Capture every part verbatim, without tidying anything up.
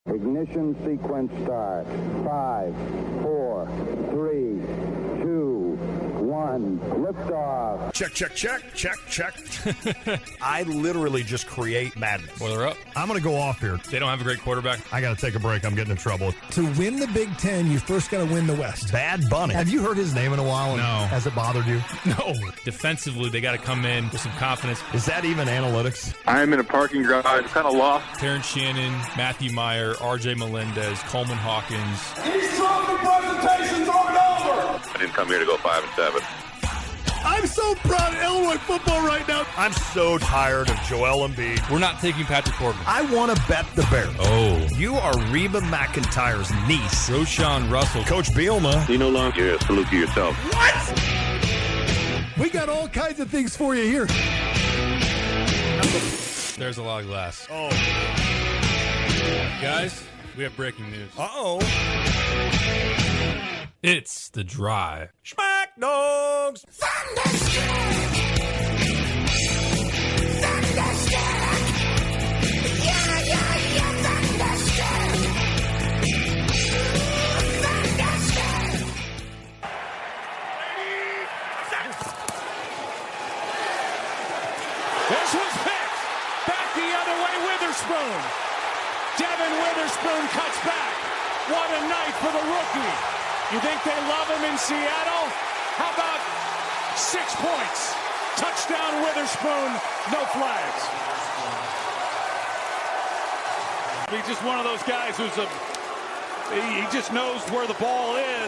Ignition sequence start. Five, four, three, two, one. Liftoff. Check, check, check, check, check. I literally just create madness. Well, they're up. I'm going to go off here. They don't have a great quarterback. I got to take a break. I'm getting in trouble. To win the Big Ten, you first got to win the West. Bad Bunny. Have you heard his name in a while? No. Has it bothered you? No. Defensively, they got to come in with some confidence. Is that even analytics? I'm in a parking garage, kind of lost. Terrence Shannon, Matthew Meyer, R J Melendez, Coleman Hawkins. These trophy presentations aren't over. I didn't come here to go five and seven. I'm so proud of Illinois football right now. I'm so tired of Joel Embiid. We're not taking Patrick Corbin. I want to bet the Bears. Oh. You are Reba McEntire's niece. Roshan Russell. Coach Bielma. You no longer yeah, salute to yourself. What? We got all kinds of things for you here. There's a lot of glass. Oh. Guys, we have breaking news. Uh-oh. It's The Drive. Schmack Dogs. Thunderstruck. Thunderstruck. Yeah, yeah, yeah, thunderstruck. Thunderstruck. This was picked. Back the other way, Witherspoon. Devin Witherspoon cuts back. What a night for the rookie. You think they love him in Seattle? How about six points? Touchdown Witherspoon, no flags. He's just one of those guys who's a, he just knows where the ball is.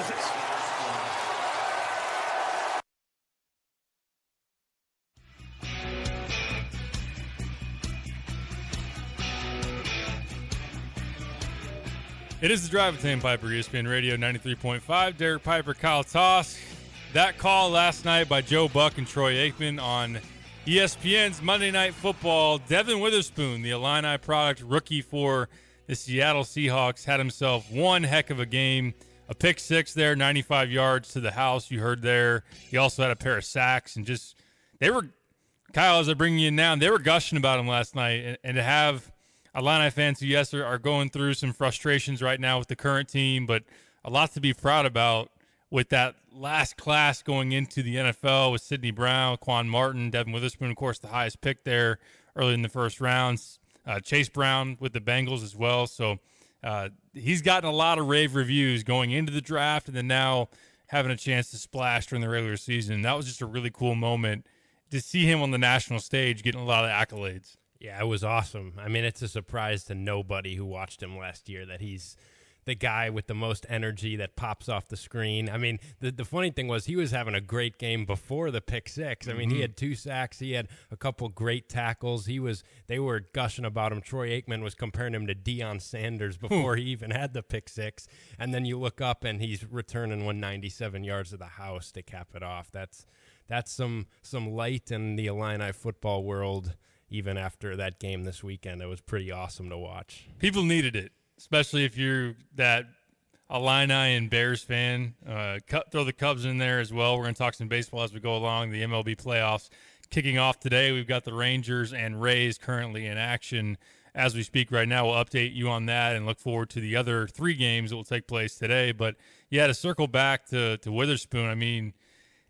It is The Drive with Sam Piper, E S P N Radio ninety-three point five. Derek Piper, Kyle Toss. That call last night by Joe Buck and Troy Aikman on E S P N's Monday Night Football. Devin Witherspoon, the Illini product rookie for the Seattle Seahawks, had himself one heck of a game. A pick six there, ninety-five yards to the house, you heard there. He also had a pair of sacks. And just, they were, Kyle, as I bring you in now, they were gushing about him last night. And, and to have Illini fans who, yes, are, are going through some frustrations right now with the current team, but a lot to be proud about with that last class going into the N F L with Sidney Brown, Quan Martin, Devin Witherspoon, of course, the highest pick there early in the first rounds. Uh, Chase Brown with the Bengals as well. So uh, he's gotten a lot of rave reviews going into the draft and then now having a chance to splash during the regular season. That was just a really cool moment to see him on the national stage getting a lot of accolades. Yeah, it was awesome. I mean, it's a surprise to nobody who watched him last year that he's the guy with the most energy that pops off the screen. I mean, the, the funny thing was he was having a great game before the pick six. I mean, mm-hmm. he had two sacks. He had a couple great tackles. He was. They were gushing about him. Troy Aikman was comparing him to Deion Sanders before he even had the pick six. And then you look up and he's returning one ninety-seven yards to the house to cap it off. That's that's some some light in the Illini football world. Even after that game this weekend, it was pretty awesome to watch. People needed it, especially if you're that Illini and Bears fan. Uh, cut, throw the Cubs in there as well. We're going to talk some baseball as we go along. The M L B playoffs kicking off today. We've got the Rangers and Rays currently in action as we speak right now. We'll update you on that and look forward to the other three games that will take place today. But, yeah, to circle back to, to Witherspoon, I mean –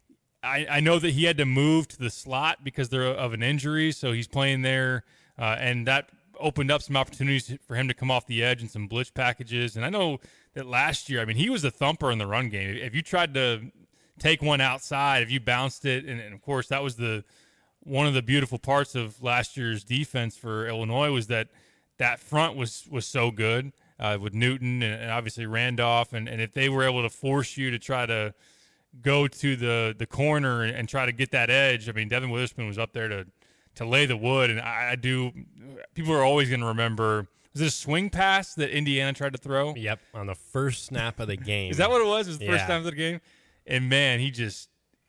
I, I know that he had to move to the slot because they're of an injury, so he's playing there, uh, and that opened up some opportunities for him to come off the edge and some blitz packages. And I know that last year, I mean, he was a thumper in the run game. If you tried to take one outside, if you bounced it, and, and of course that was the one of the beautiful parts of last year's defense for Illinois was that that front was was so good uh, with Newton and, and obviously Randolph, and, and if they were able to force you to try to go to the the corner and, and try to get that edge. I mean, Devin Witherspoon was up there to to lay the wood, and I, I do. People are always going to remember. Was it a swing pass that Indiana tried to throw? Yep, on the first snap of the game. Is that what it was? It was the yeah. first snap of the game, and man, he just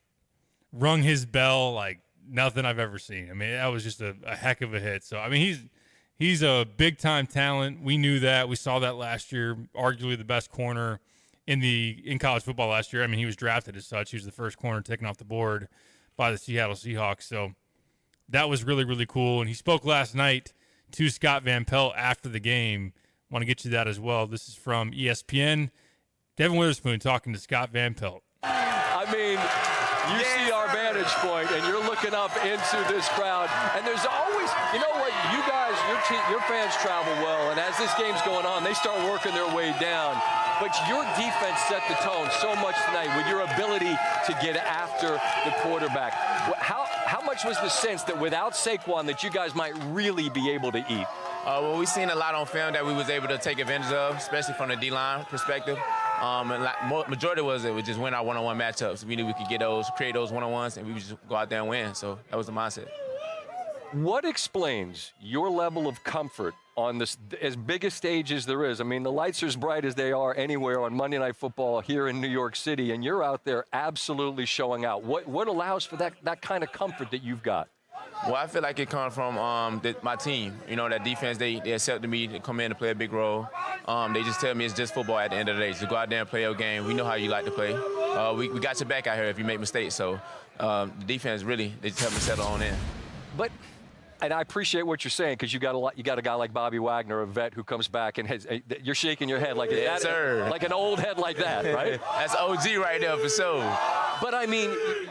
rung his bell like nothing I've ever seen. I mean, that was just a, a heck of a hit. So I mean, he's he's a big time talent. We knew that. We saw that last year. Arguably the best corner in the in college football last year. I mean, he was drafted as such. He was the first corner taken off the board by the Seattle Seahawks. So that was really, really cool. And he spoke last night to Scott Van Pelt after the game Want to get you that as well. This is from E S P N. Devin Witherspoon talking to Scott Van Pelt. I mean, you see our vantage point, and you're looking up into this crowd, and there's always, you know what, you guys, your team, your fans travel well, and as this game's going on, they start working their way down. But your defense set the tone so much tonight with your ability to get after the quarterback. How how much was the sense that without Saquon that you guys might really be able to eat? Uh, well, we've seen a lot on film that we was able to take advantage of, especially from the D-line perspective. Um, and like, majority was it would just win our one-on-one matchups. We knew we could get those, create those one-on-ones, and we would just go out there and win. So that was the mindset. What explains your level of comfort on this as big a stage as there is? I mean, the lights are as bright as they are anywhere on Monday Night Football here in New York City, and you're out there absolutely showing out. What what allows for that that kind of comfort that you've got? Well, I feel like it comes from um, the, my team. You know, that defense, they, they accepted me to come in and play a big role. Um, they just tell me it's just football at the end of the day. So go out there and play your game. We know how you like to play. Uh, we, we got your back out here if you make mistakes. So um, the defense really, they just help me settle on in. But, and I appreciate what you're saying because you got a lot, you got a guy like Bobby Wagner, a vet who comes back and has, you're shaking your head like yes, that, sir. like an old head like that, right? That's O G right there for sure. But I mean,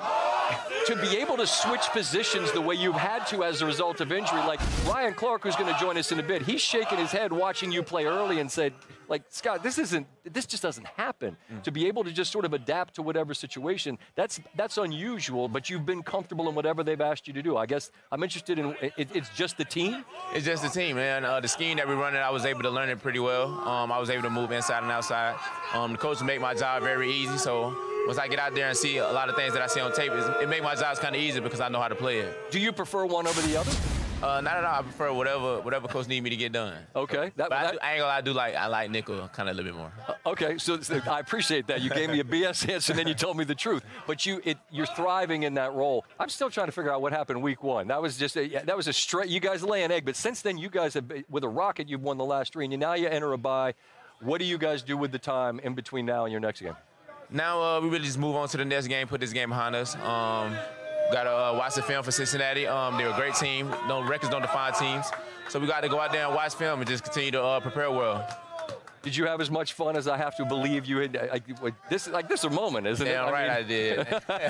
to be able to switch positions the way you've had to as a result of injury, like Ryan Clark, who's going to join us in a bit, he's shaking his head watching you play early and said, like, Scott, this isn't, this just doesn't happen. Mm. To be able to just sort of adapt to whatever situation, that's that's unusual, but you've been comfortable in whatever they've asked you to do. I guess I'm interested in, it, it's just the team? It's just the team, man. Uh, the scheme that we running, I was able to learn it pretty well. Um, I was able to move inside and outside. Um, the coach made my job very easy, so once I get out there and see a lot of things that I see on tape, it makes my job kind of easy because I know how to play it. Do you prefer one over the other? Uh, not at all. I prefer whatever whatever coach need me to get done. Okay. That, but I, that, do, I ain't gonna lie, I do like I like nickel kind of a little bit more. Uh, okay, so, so I appreciate that. You gave me a B S answer and then you told me the truth. But you it you're thriving in that role. I'm still trying to figure out what happened week one. That was just a, that was a straight. You guys lay an egg, but since then you guys have with a rocket you've won the last three, and you, now you enter a bye. What do you guys do with the time in between now and your next game? Now uh, we really just move on to the next game, put this game behind us. Um, got to uh, watch the film for Cincinnati. Um, they're a great team. No records don't define teams. So we got to go out there and watch film and just continue to uh, prepare well. Did you have as much fun as I have to believe you had? Like, this, like this is a moment, isn't Damn it? right I, mean, I did.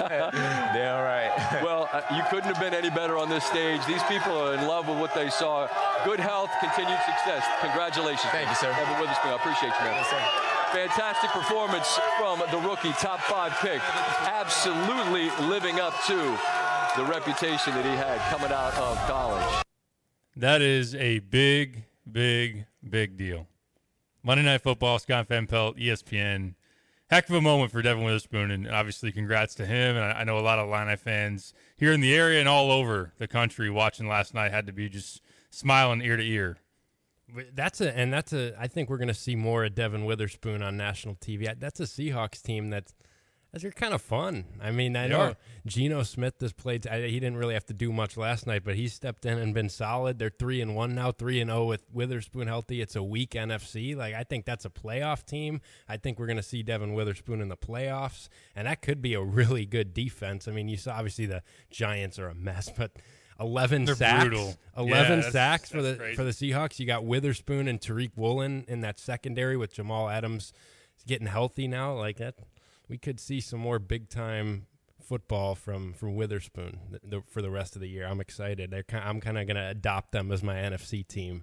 Damn right. Well, uh, you couldn't have been any better on this stage. These people are in love with what they saw. Good health, continued success. Congratulations. Thank you, sir. Devin Witherspoon, I appreciate you, man. Yes, sir. Fantastic performance from the rookie, top five pick. Absolutely living up to the reputation that he had coming out of college. That is a big, big, big deal. Monday Night Football, Scott Van Pelt, E S P N. Heck of a moment for Devin Witherspoon, and obviously congrats to him. And I know a lot of Illini fans here in the area and all over the country watching last night had to be just smiling ear to ear. That's a and that's a. I think we're going to see more of Devin Witherspoon on national T V. That's a Seahawks team that's that's kind of fun. I mean, I They know are. Geno Smith has played. I, he didn't really have to do much last night, but he stepped in and been solid. They're three and one now, three and zero with Witherspoon healthy. It's a weak N F C. Like I think that's a playoff team. I think we're going to see Devin Witherspoon in the playoffs, and that could be a really good defense. I mean, you saw obviously the Giants are a mess, but. eleven They're sacks, brutal. eleven Yeah, sacks for the crazy. for the Seahawks. You got Witherspoon and Tariq Woolen in that secondary with Jamal Adams getting healthy now. Like that, we could see some more big time football from from Witherspoon th- the, for the rest of the year. I'm excited. They're kind, I'm kind of going to adopt them as my N F C team.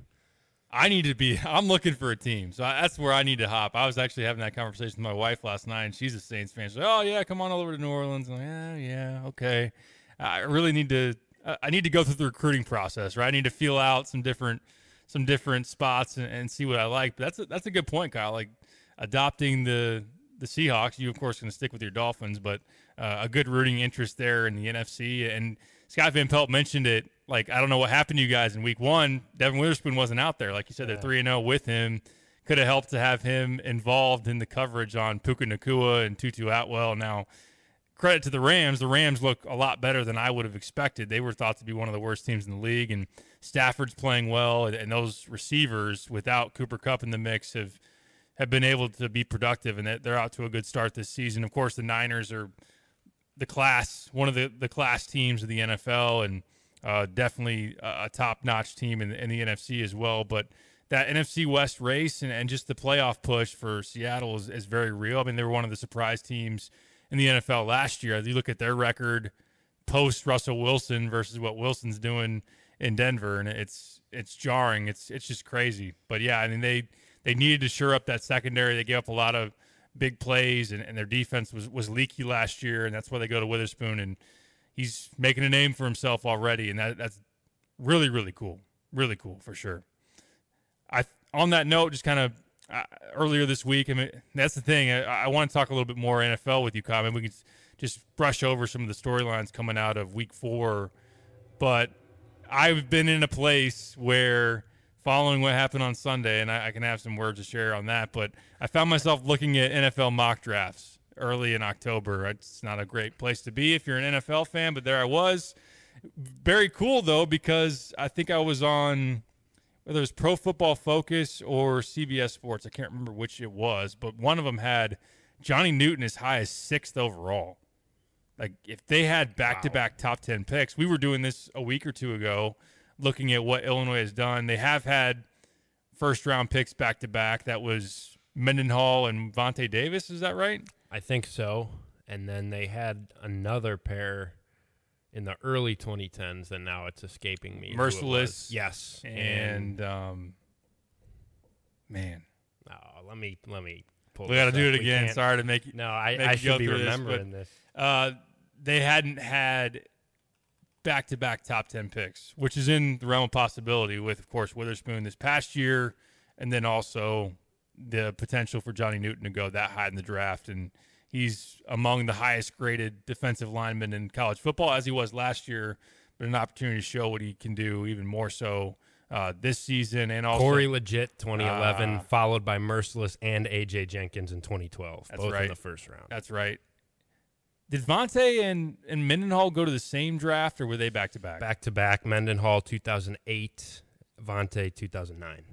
I need to be – I'm looking for a team. So I, that's where I need to hop. I was actually having that conversation with my wife last night, and she's a Saints fan. She's like, oh, yeah, come on over to New Orleans. I'm like, yeah, yeah, okay. I really need to – I need to go through the recruiting process, right? I need to feel out some different some different spots and, and see what I like. But that's a, that's a good point, Kyle. Like adopting the the Seahawks, you, of course, going to stick with your Dolphins, but uh, a good rooting interest there in the N F C. And Scott Van Pelt mentioned it. Like, I don't know what happened to you guys in week one. Devin Witherspoon wasn't out there. Like you said, they're three and oh with him. Could have helped to have him involved in the coverage on Puka Nacua and Tutu Atwell. Now, credit to the Rams. The Rams look a lot better than I would have expected. They were thought to be one of the worst teams in the league, and Stafford's playing well, and, and those receivers without Cooper Kupp in the mix have have been able to be productive, and they're out to a good start this season. Of course, the Niners are the class, one of the, the class teams of the N F L, and uh, definitely a, a top-notch team in, in the N F C as well. But that N F C West race and, and just the playoff push for Seattle is, is very real. I mean, they were one of the surprise teams in the N F L last year. You look at their record post Russell Wilson versus what Wilson's doing in Denver, and it's it's jarring. It's it's just crazy. But yeah, I mean they they needed to shore up that secondary. They gave up a lot of big plays, and, and their defense was was leaky last year, and that's why they go to Witherspoon, and he's making a name for himself already, and that that's really really cool, really cool for sure. I on that note, just kind of uh, earlier this week, I mean that's the thing. I, I want to talk a little bit more N F L with you, Cobb, and we can just brush over some of the storylines coming out of Week Four, but I've been in a place where, following what happened on Sunday, and I, I can have some words to share on that, but I found myself looking at N F L mock drafts early in October. It's not a great place to be if you're an N F L fan, but there I was. Very cool, though, because I think I was on, whether it was Pro Football Focus or C B S Sports. I can't remember which it was, but one of them had Johnny Newton as high as sixth overall. Like, if they had back-to-back wow. top ten picks, we were doing this a week or two ago, looking at what Illinois has done. They have had first-round picks back-to-back. That was Mendenhall and Vontae Davis. Is that right? I think so. And then they had another pair in the early twenty tens, and now it's escaping me. Merciless. Yes. And, um, man. Oh, let me let me pull We got to do it we again. can't. Sorry to make you. No, I, make I you should be this, remembering but, this. Uh, they hadn't had back-to-back top ten picks, which is in the realm of possibility with, of course, Witherspoon this past year, and then also the potential for Johnny Newton to go that high in the draft. And he's among the highest-graded defensive linemen in college football, as he was last year, but an opportunity to show what he can do even more so uh, this season. And also Corey Legit, twenty eleven, uh, followed by Merciless and A J Jenkins in twenty twelve, that's both right. in the first round. That's right. Did Vontae and, and Mendenhall go to the same draft, or were they back-to-back? Back-to-back, Mendenhall two thousand eight, Vontae two thousand nine.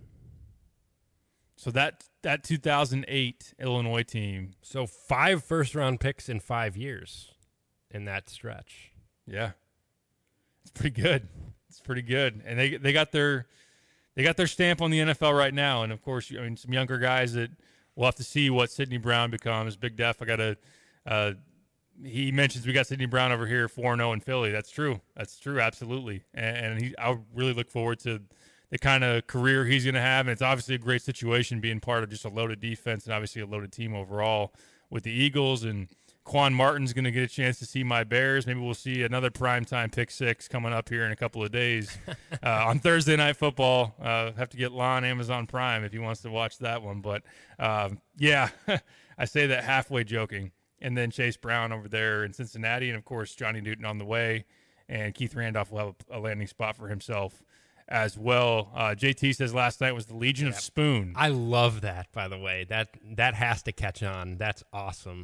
So that that two thousand eight Illinois team. So five first-round picks in five years in that stretch. Yeah. It's pretty good. It's pretty good. And they they got their they got their stamp on the N F L right now. And, of course, I mean, some younger guys that we'll have to see what Sidney Brown becomes. Big Def, I got to uh, – he mentions we got Sidney Brown over here four and oh in Philly. That's true. That's true, absolutely. And, and he, I really look forward to the kind of career he's going to have. And it's obviously a great situation being part of just a loaded defense and obviously a loaded team overall with the Eagles. And Quan Martin's going to get a chance to see my Bears. Maybe we'll see another primetime pick six coming up here in a couple of days uh, on Thursday Night Football. Uh, have to get Lon Amazon Prime if he wants to watch that one. But, um, yeah, I say that halfway joking. And then Chase Brown over there in Cincinnati. And, of course, Johnny Newton on the way. And Keith Randolph will have a, a landing spot for himself as well. Uh, J T says last night was the Legion yeah. of Spoon. I love that, by the way. That that has to catch on. That's awesome.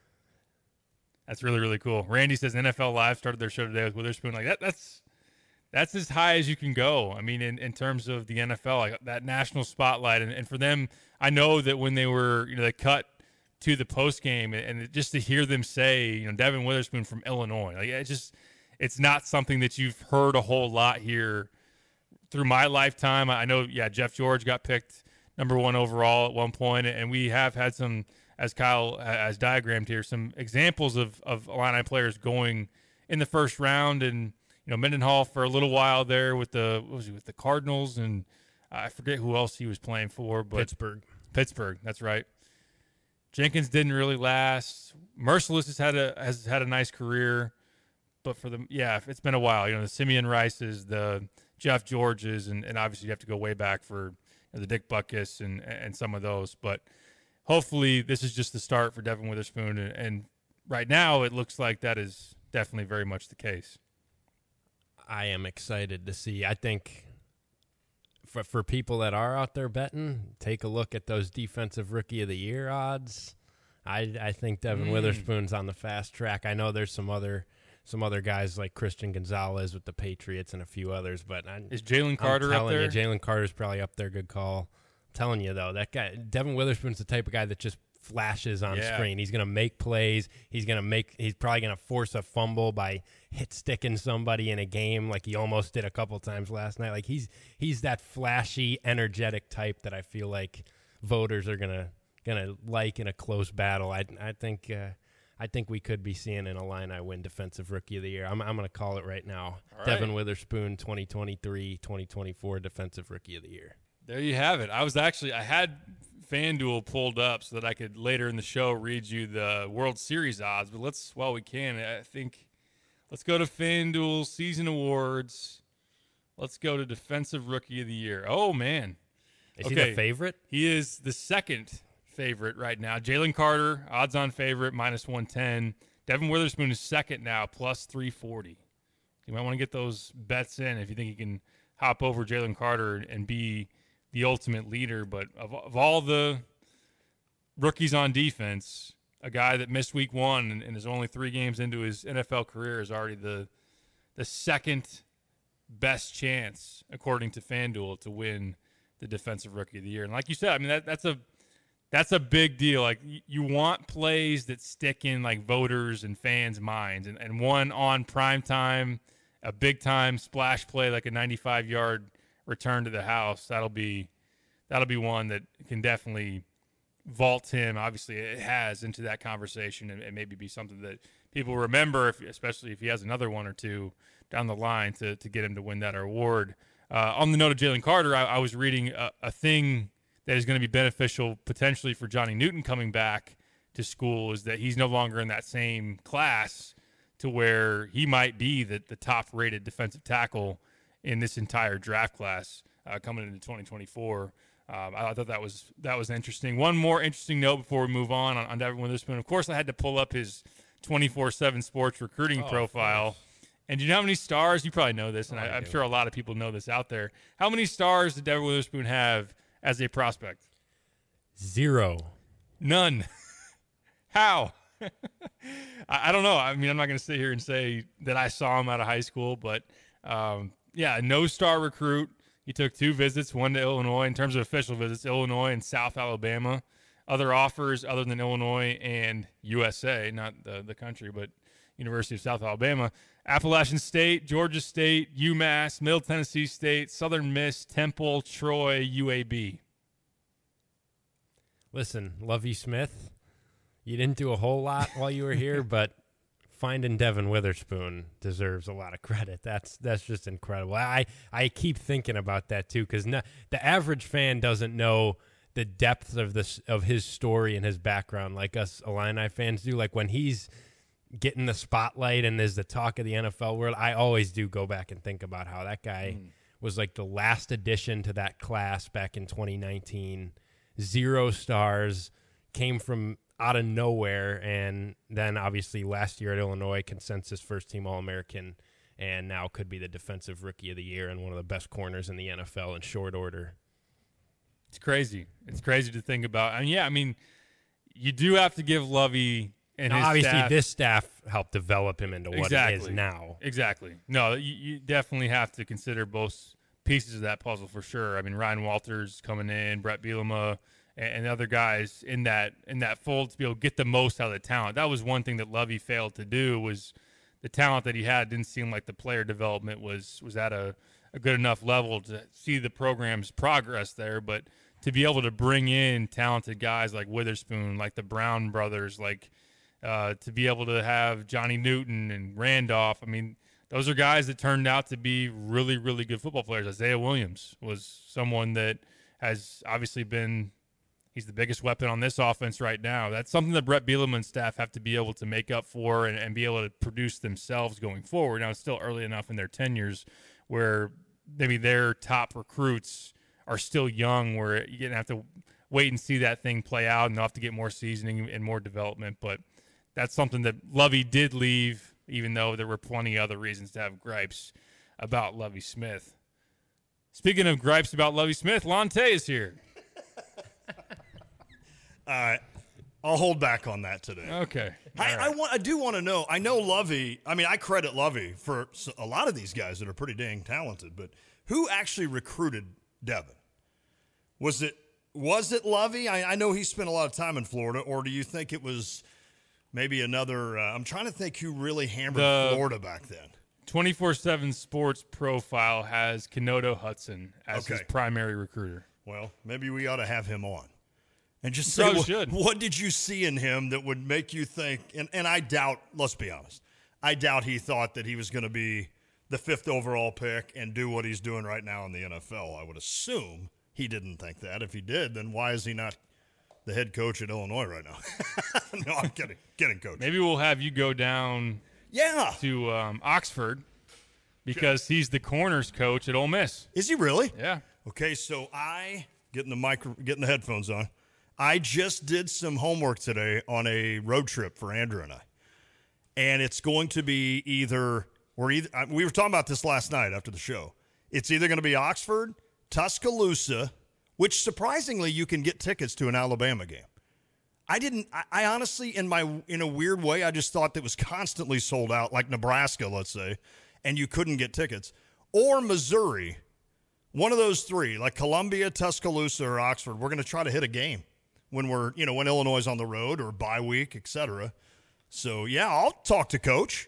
That's really, really cool. Randy says N F L Live started their show today with Witherspoon. Like that, that's that's as high as you can go. I mean, in, in terms of the N F L, like that national spotlight. And, and for them, I know that when they were, you know, they cut to the post game, and just to hear them say, you know, Devin Witherspoon from Illinois, like it's just, it's not something that you've heard a whole lot here through my lifetime. I know, yeah, Jeff George got picked number one overall at one point, and we have had some, as Kyle has diagrammed here, some examples of of Illini players going in the first round, and you know, Mendenhall for a little while there with the what was he with the Cardinals, and I forget who else he was playing for, but Pittsburgh. Pittsburgh, that's right. Jenkins didn't really last. Merciless has had a has had a nice career, but for the yeah, it's been a while. You know, the Simeon Rices, the Jeff Georges, and, and obviously you have to go way back for you know, the Dick Butkus and and some of those. But hopefully this is just the start for Devin Witherspoon, and, and right now it looks like that is definitely very much the case. I am excited to see. I think for for people that are out there betting, take a look at those Defensive Rookie of the Year odds. I I think Devin mm. Witherspoon's on the fast track. I know there's some other some other guys like Christian Gonzalez with the Patriots and a few others, but I, is Jalen Carter I'm telling up there? You, Jalen Carter's probably up there. Good call. I'm telling you though, that guy Devin Witherspoon's the type of guy that just flashes on Yeah. screen. He's going to make plays. He's going to make. He's probably going to force a fumble by hit sticking somebody in a game like he almost did a couple times last night. Like he's he's that flashy, energetic type that I feel like voters are gonna gonna like in a close battle. I I think uh, I think we could be seeing an Illini win Defensive Rookie of the Year. I'm I'm going to call it right now. All Devin right. Witherspoon, twenty twenty-three twenty twenty-four Defensive Rookie of the Year. There you have it. I was actually I had FanDuel pulled up so that I could later in the show read you the World Series odds. But let's while we can, I think let's go to FanDuel season awards. Let's go to Defensive Rookie of the Year. Oh man, is okay. he the favorite? He is the second favorite right now. Jalen Carter, odds-on favorite, minus one ten. Devin Witherspoon is second now, plus three forty. You might want to get those bets in if you think you can hop over Jalen Carter and be the ultimate leader. But of, of all the rookies on defense, a guy that missed week one and, and is only three games into his N F L career is already the the second best chance, according to FanDuel, to win the Defensive Rookie of the Year. And like you said, I mean, that, that's a that's a big deal. Like, y- you want plays that stick in, like, voters and fans' minds. And, and one on primetime, a big-time splash play, like a ninety-five-yard return to the house, that'll be that'll be one that can definitely vault him. Obviously, it has into that conversation and, and maybe be something that people remember, if, especially if he has another one or two down the line to, to get him to win that award. Uh, on the note of Jalen Carter, I, I was reading a, a thing that is going to be beneficial potentially for Johnny Newton coming back to school, is that he's no longer in that same class to where he might be the, the top-rated defensive tackle in this entire draft class uh, coming into twenty twenty-four. Um, I thought that was that was interesting. One more interesting note before we move on on, on Devin Witherspoon. Of course, I had to pull up his twenty-four seven Sports recruiting Oh, profile. And do you know how many stars? You probably know this, and Oh, I, I I'm do. sure a lot of people know this out there. How many stars did Devin Witherspoon have as a prospect? Zero. None. How? I, I don't know. I mean, I'm not going to sit here and say that I saw him out of high school, but um, yeah, no star recruit. He took two visits, one to Illinois. In terms of official visits, Illinois and South Alabama. Other offers other than Illinois and U S A, not the, the country, but University of South Alabama. Appalachian State, Georgia State, UMass, Middle Tennessee State, Southern Miss, Temple, Troy, U A B. Listen, Lovie Smith, you didn't do a whole lot while you were here, but finding Devin Witherspoon deserves a lot of credit. That's that's just incredible. I, I keep thinking about that too, because no, the average fan doesn't know the depth of this of his story and his background like us Illini fans do. Like when he's getting the spotlight and is the talk of the N F L world, I always do go back and think about how that guy mm. was like the last addition to that class back in twenty nineteen. Zero stars, came from out of nowhere, and then obviously last year at Illinois, consensus first-team All-American, and now could be the Defensive Rookie of the Year and one of the best corners in the N F L in short order. It's crazy. It's crazy to think about. And yeah, I mean, you do have to give Lovie and now, his obviously staff, this staff helped develop him into what exactly, he is now. Exactly. No, you, you definitely have to consider both pieces of that puzzle for sure. I mean, Ryan Walters coming in, Brett Bielema, and, and other guys in that in that fold to be able to get the most out of the talent. That was one thing that Lovie failed to do, was the talent that he had didn't seem like the player development was was at a, a good enough level to see the program's progress there. But to be able to bring in talented guys like Witherspoon, like the Brown brothers, like uh, to be able to have Johnny Newton and Randolph, I mean, those are guys that turned out to be really, really good football players. Isaiah Williams was someone that has obviously been – he's the biggest weapon on this offense right now. That's something that Brett Bielema and staff have to be able to make up for and, and be able to produce themselves going forward. Now, it's still early enough in their tenures where maybe their top recruits are still young, where you're going to have to wait and see that thing play out, and they'll have to get more seasoning and more development. But that's something that Lovie did leave, even though there were plenty of other reasons to have gripes about Lovie Smith. Speaking of gripes about Lovie Smith, Lonte is here. All right. I'll hold back on that today. Okay. I, All I right. want. I do want to know. I know Lovie. I mean, I credit Lovie for s- a lot of these guys that are pretty dang talented. But who actually recruited Devin? Was it was it Lovey? I, I know he spent a lot of time in Florida, or do you think it was maybe another? Uh, I'm trying to think who really hammered The- Florida back then. twenty-four seven Sports profile has Kenodo Hudson as Okay. his primary recruiter. Well, maybe we ought to have him on and just You say probably what, should. what did you see in him that would make you think? And, and I doubt. Let's be honest. I doubt he thought that he was going to be the fifth overall pick and do what he's doing right now in the N F L. I would assume he didn't think that. If he did, then why is he not the head coach at Illinois right now? No, I'm kidding. Kidding, coach. Maybe we'll have you go down Yeah. to um, Oxford because he's the corners coach at Ole Miss. Is he really? Yeah. Okay, so I getting the micro, getting the headphones on. I just did some homework today on a road trip for Andrew and I, and it's going to be either we're either we were talking about this last night after the show. It's either going to be Oxford, Tuscaloosa, which surprisingly you can get tickets to an Alabama game. I didn't. I, I honestly, in my in a weird way, I just thought that was constantly sold out, like Nebraska, let's say, and you couldn't get tickets, or Missouri. One of those three, like Columbia, Tuscaloosa, or Oxford, we're going to try to hit a game when we're, you know, when Illinois is on the road or bye week, et cetera. So, yeah, I'll talk to Coach.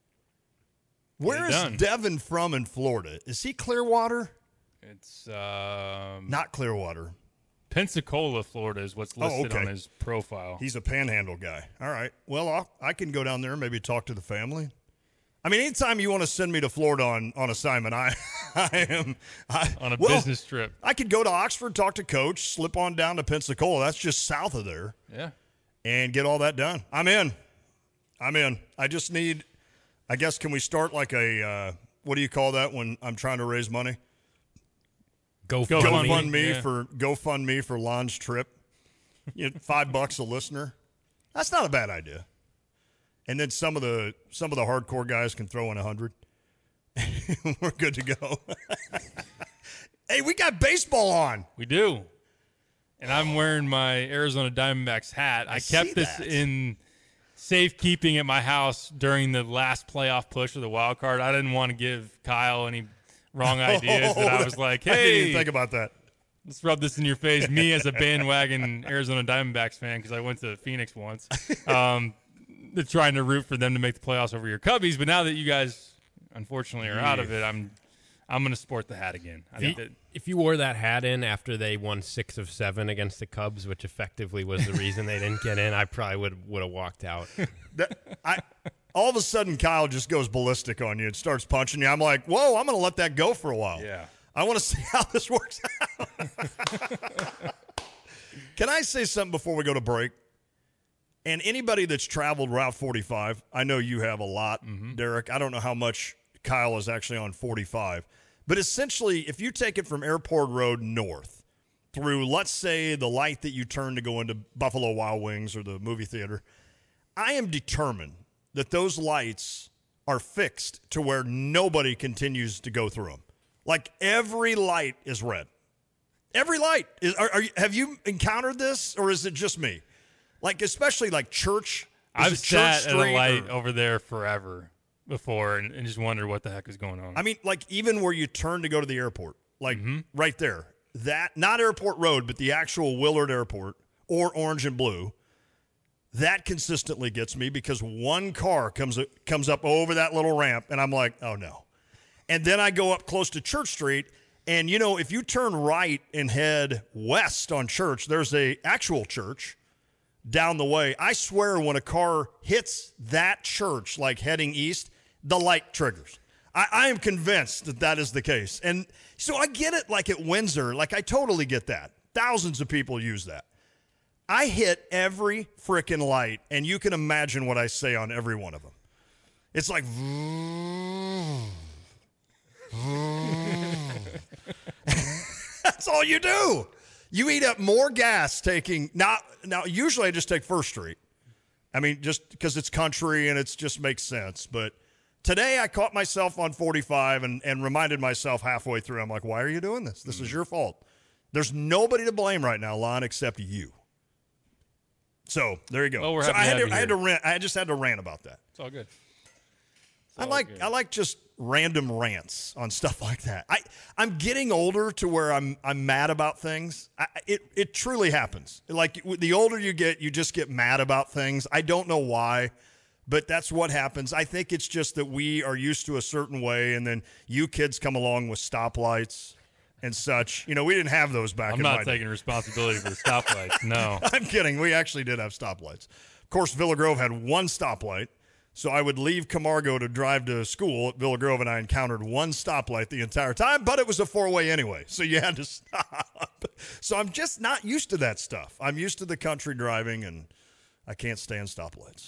Where is done. Devin from in Florida? Is he Clearwater? It's um, Not Clearwater. Pensacola, Florida is what's Oh, listed okay. on his profile. He's a Panhandle guy. All right. Well, I'll, I can go down there and maybe talk to the family. I mean, anytime you want to send me to Florida on, on assignment, I I am I, on a well, business trip. I could go to Oxford, talk to Coach, slip on down to Pensacola. That's just south of there. Yeah. And get all that done. I'm in. I'm in. I just need, I guess, can we start like a, uh, what do you call that when I'm trying to raise money? GoFundMe. GoFundMe Yeah. for GoFundMe for Lon's trip. You know, five bucks a listener. That's not a bad idea. And then some of the some of the hardcore guys can throw in a hundred. We're good to go. Hey, we got baseball on. We do. And I'm wearing my Arizona Diamondbacks hat. I, I kept see this that. in safekeeping at my house during the last playoff push of the wild card. I didn't want to give Kyle any wrong ideas that I was like, I didn't even hey, think about that. let's rub this in your face. Me as a bandwagon Arizona Diamondbacks fan, because I went to Phoenix once, um, they're trying to root for them to make the playoffs over your Cubbies. But now that you guys, unfortunately, are out of it, I'm I'm going to sport the hat again. I If think you, that, if you wore that hat in after they won six of seven against the Cubs, which effectively was the reason they didn't get in, I probably would would have walked out. That, I all of a sudden Kyle just goes ballistic on you and starts punching you. I'm like, whoa, I'm going to let that go for a while. yeah. I want to see how this works out. Can I say something before we go to break? And anybody that's traveled Route forty-five, I know you have a lot, Derek. I don't know how much Kyle is actually on forty-five. But essentially, if you take it from Airport Road north through, let's say, the light that you turn to go into Buffalo Wild Wings or the movie theater, I am determined that those lights are fixed to where nobody continues to go through them. Like every light is red. Every light is. Are, are you, have you encountered this, or is it just me? Like especially like church. is I've it sat Church at a Street light or- over there forever before and, and just wondered what the heck is going on. I mean, like even where you turn to go to the airport, like Mm-hmm. right there. That not Airport Road, but the actual Willard Airport or Orange and Blue. That consistently gets me because one car comes comes up over that little ramp, and I'm like, oh no. And then I go up close to Church Street, and you know, if you turn right and head west on Church, there's a actual church down the way. I swear when a car hits that church, like heading east, the light triggers. I, I am convinced that that is the case. And so I get it like at Windsor. Like I totally get that. Thousands of people use that. I hit every frickin' light, and you can imagine what I say on every one of them. It's like, that's all you do. You eat up more gas taking now. Now, usually I just take First Street. I mean, just because it's country and it just makes sense. But today I caught myself on forty-five and, and reminded myself halfway through. I'm like, why are you doing this? This is your fault. There's nobody to blame right now, Lon, except you. So there you go. Well, we're so happy I to had have to, you I had here. to rant. I just had to rant about that. It's all good. It's I all like good. I like just random rants on stuff like that. I, I'm getting older to where I'm I'm mad about things. I, it it truly happens. Like the older you get, you just get mad about things. I don't know why, but that's what happens. I think it's just that we are used to a certain way, and then you kids come along with stoplights and such. You know, we didn't have those back I'm in not my taking day. responsibility for the stoplights. No. I'm kidding. We actually did have stoplights. Of course, Villa Grove had one stoplight. So I would leave Camargo to drive to school at Villa Grove, and I encountered one stoplight the entire time, but it was a four-way anyway, so you had to stop. So I'm just not used to that stuff. I'm used to the country driving, and I can't stand stoplights.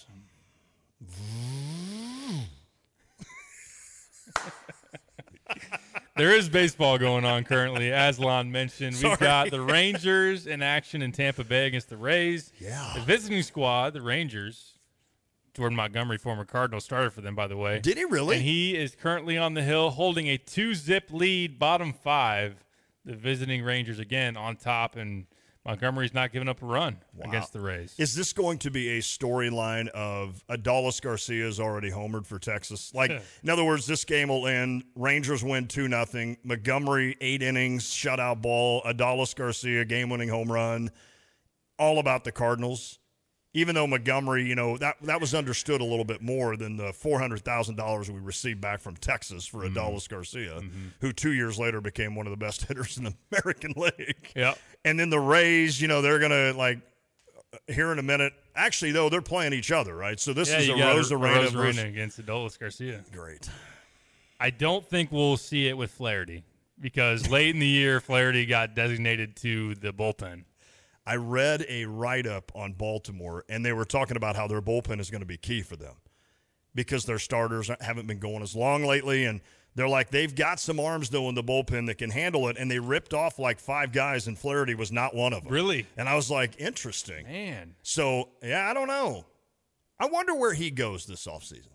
There is baseball going on currently, as Lon mentioned. Sorry. We've got the Rangers in action in Tampa Bay against the Rays. Yeah. The visiting squad, the Rangers, Jordan Montgomery, former Cardinal, started for them, by the way. Did he really? And he is currently on the hill holding a two-zip lead, bottom five. The visiting Rangers, again, on top, and Montgomery's not giving up a run Wow. against the Rays. Is this going to be a storyline of Adolis Garcia is already homered for Texas? Like, in other words, this game will end, Rangers win two nothing, Montgomery, eight innings, shutout ball, Adolis Garcia, game-winning home run, all about the Cardinals. Even though Montgomery, you know, that that was understood a little bit more than the four hundred thousand dollars we received back from Texas for Mm-hmm. Adolis Garcia, Mm-hmm. who two years later became one of the best hitters in the American League. Yeah. And then the Rays, you know, they're going to, like, here in a minute. Actually, though, they're playing each other, right? So this yeah, is you a got Rosarena Rosarena versus against Adolis Garcia. Great. I don't think we'll see it with Flaherty because late in the year, Flaherty got designated to the bullpen. I read a write-up on Baltimore, and they were talking about how their bullpen is going to be key for them because their starters haven't been going as long lately, and they're like, they've got some arms, though, in the bullpen that can handle it, and they ripped off like five guys, and Flaherty was not one of them. Really? And I was like, interesting. Man. So, yeah, I don't know. I wonder where he goes this offseason.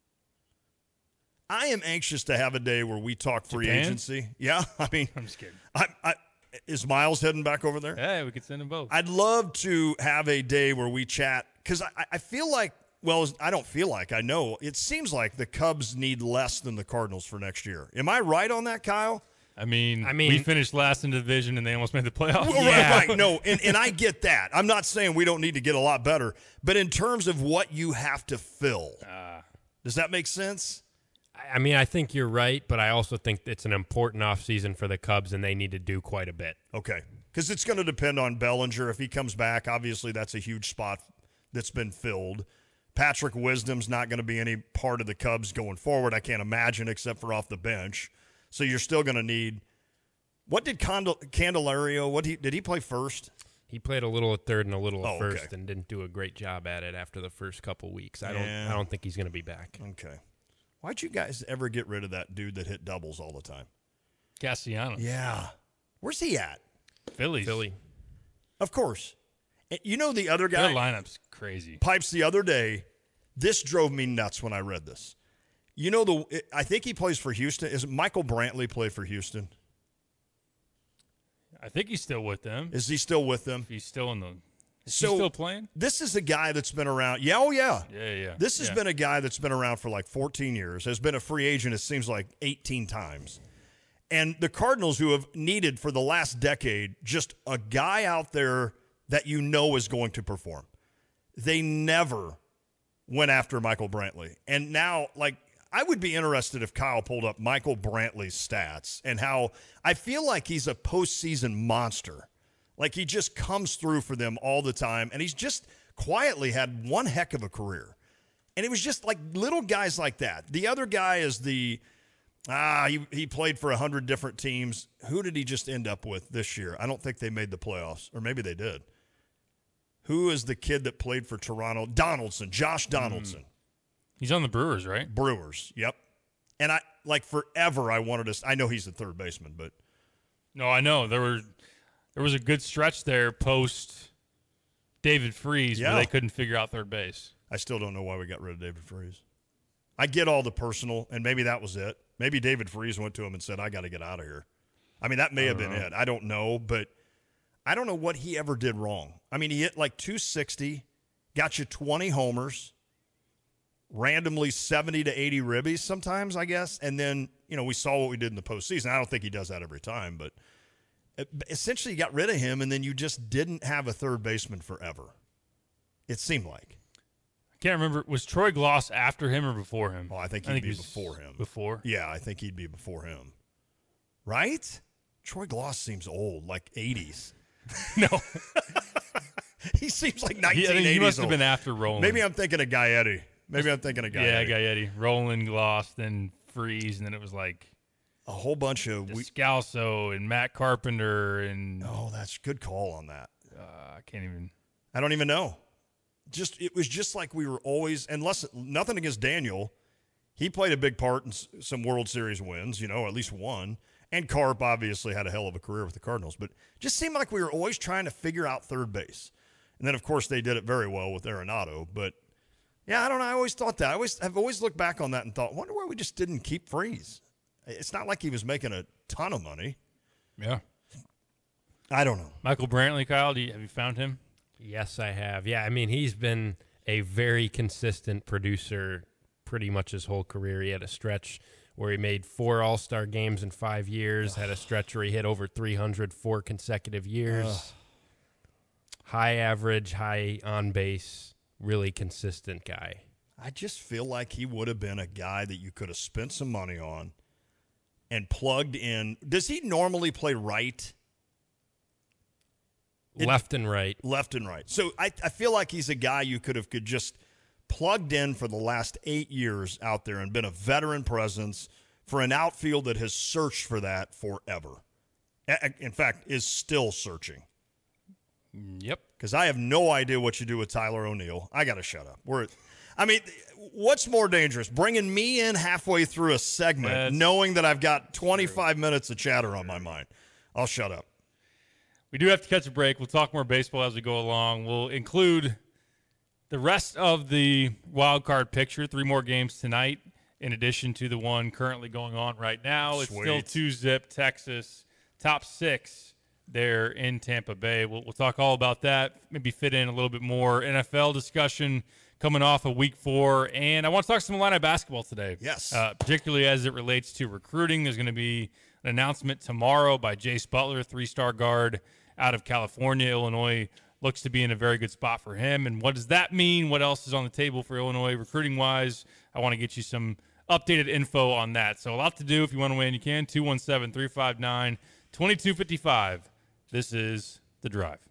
I am anxious to have a day where we talk free Japan? agency. Yeah, I mean, I'm scared. I, I, is Miles heading back over there? Yeah, we could send them both. I'd love to have a day where we chat because I, I feel like, well, I don't feel like, I know, it seems like the Cubs need less than the Cardinals for next year. Am I right on that, Kyle? I mean, I mean- we finished last in the division and they almost made the playoffs. Well, Yeah. Right, right. No, and, and I get that. I'm not saying we don't need to get a lot better, but in terms of what you have to fill, Uh, does that make sense? I mean, I think you're right, but I also think it's an important offseason for the Cubs, and they need to do quite a bit. Okay. Because it's going to depend on Bellinger. If he comes back, obviously that's a huge spot that's been filled. Patrick Wisdom's not going to be any part of the Cubs going forward, I can't imagine, except for off the bench. So you're still going to need – what did Condel- Candelario – What he, did he play first? He played a little at third and a little at Oh, first okay. and didn't do a great job at it after the first couple weeks. I Yeah. don't I don't think he's going to be back. Okay. Why'd you guys ever get rid of that dude that hit doubles all the time? Castellanos. Yeah. Where's he at? Phillies. Philly. Of course. And you know the other Their guy lineup's crazy. pipes the other day. This drove me nuts when I read this. You know the I think he plays for Houston. Is it Michael Brantley play for Houston? I think he's still with them. Is he still with them? He's still in the Is So- he still playing? This is a guy that's been around. Yeah, oh yeah. Yeah, yeah. This has yeah. been a guy that's been around for like fourteen years, has been a free agent, it seems like eighteen times. And the Cardinals, who have needed for the last decade just a guy out there that you know is going to perform, they never went after Michael Brantley. And now, like, I would be interested if Kyle pulled up Michael Brantley's stats and how I feel like he's a postseason monster. Like, he just comes through for them all the time, and he's just quietly had one heck of a career. And it was just like little guys like that. The other guy is the, ah, he, he played for one hundred different teams. Who did he just end up with this year? I don't think they made the playoffs, or maybe they did. Who is the kid that played for Toronto? Donaldson, Josh Donaldson. He's on the Brewers, right? Brewers, yep. And I, like, forever I wanted to, I know he's the third baseman, but. No, I know. There were there was a good stretch there post David Freese Yeah. where they couldn't figure out third base. I still don't know why we got rid of David Freese. I get all the personal, and maybe that was it. Maybe David Freese went to him and said, I got to get out of here. I mean, that may have been know. it. I don't know, but I don't know what he ever did wrong. I mean, he hit like two sixty, got you twenty homers, randomly seventy to eighty ribbies sometimes, I guess. And then, you know, we saw what we did in the postseason. I don't think he does that every time, but essentially you got rid of him, and then you just didn't have a third baseman forever. It seemed like. I can't remember. Was Troy Gloss after him or before him? Oh, I think he'd I think be before him. Before? Yeah, I think he'd be before him. Right? Troy Gloss seems old, like eighties. No. He seems like nineteen eighties he, he must have old. been after Roland. Maybe I'm thinking of Gaetti. Maybe I'm thinking of Gaetti. Yeah, Gaetti. Roland, Gloss, then Freeze, and then it was like a whole bunch of Descalso and Matt Carpenter and oh, that's a good call on that. Uh, I can't even. I don't even know. Just it was just like we were always, unless nothing against Daniel, he played a big part in some World Series wins. You know, at least one. And Carp obviously had a hell of a career with the Cardinals, but just seemed like we were always trying to figure out third base. And then, of course, they did it very well with Arenado. But, yeah, I don't know. I always thought that. I always have always looked back on that and thought, wonder why we just didn't keep Freeze. It's not like he was making a ton of money. Yeah. I don't know. Michael Brantley, Kyle, do you, have you found him? Yes, I have. Yeah, I mean, he's been a very consistent producer pretty much his whole career. He had a stretch where he made four All-Star games in five years, had a stretch where he hit over three hundred four consecutive years. Ugh. High average, high on base, really consistent guy. I just feel like he would have been a guy that you could have spent some money on and plugged in. Does he normally play right? Left and right. Left and right. So I, I feel like he's a guy you could have could just plugged in for the last eight years out there and been a veteran presence for an outfield that has searched for that forever. In fact, is still searching. Yep. Because I have no idea what you do with Tyler O'Neill. I got to shut up. We're, I mean, what's more dangerous? Bringing me in halfway through a segment, That's knowing that I've got twenty-five true. minutes of chatter on my mind. I'll shut up. We do have to catch a break. We'll talk more baseball as we go along. We'll include the rest of the wild card picture, three more games tonight, in addition to the one currently going on right now. Sweet. It's still two-zip Texas, top six there in Tampa Bay. We'll, we'll talk all about that, maybe fit in a little bit more N F L discussion coming off of week four. And I want to talk some Illini basketball today. Yes. Uh, particularly as it relates to recruiting. There's going to be an announcement tomorrow by Jace Butler, three-star guard out of California. Illinois looks to be in a very good spot for him. And what does that mean? What else is on the table for Illinois recruiting-wise? I want to get you some updated info on that. So a lot to do. If you want to win, you can. two one seven, three five nine, two two five five. This is The Drive.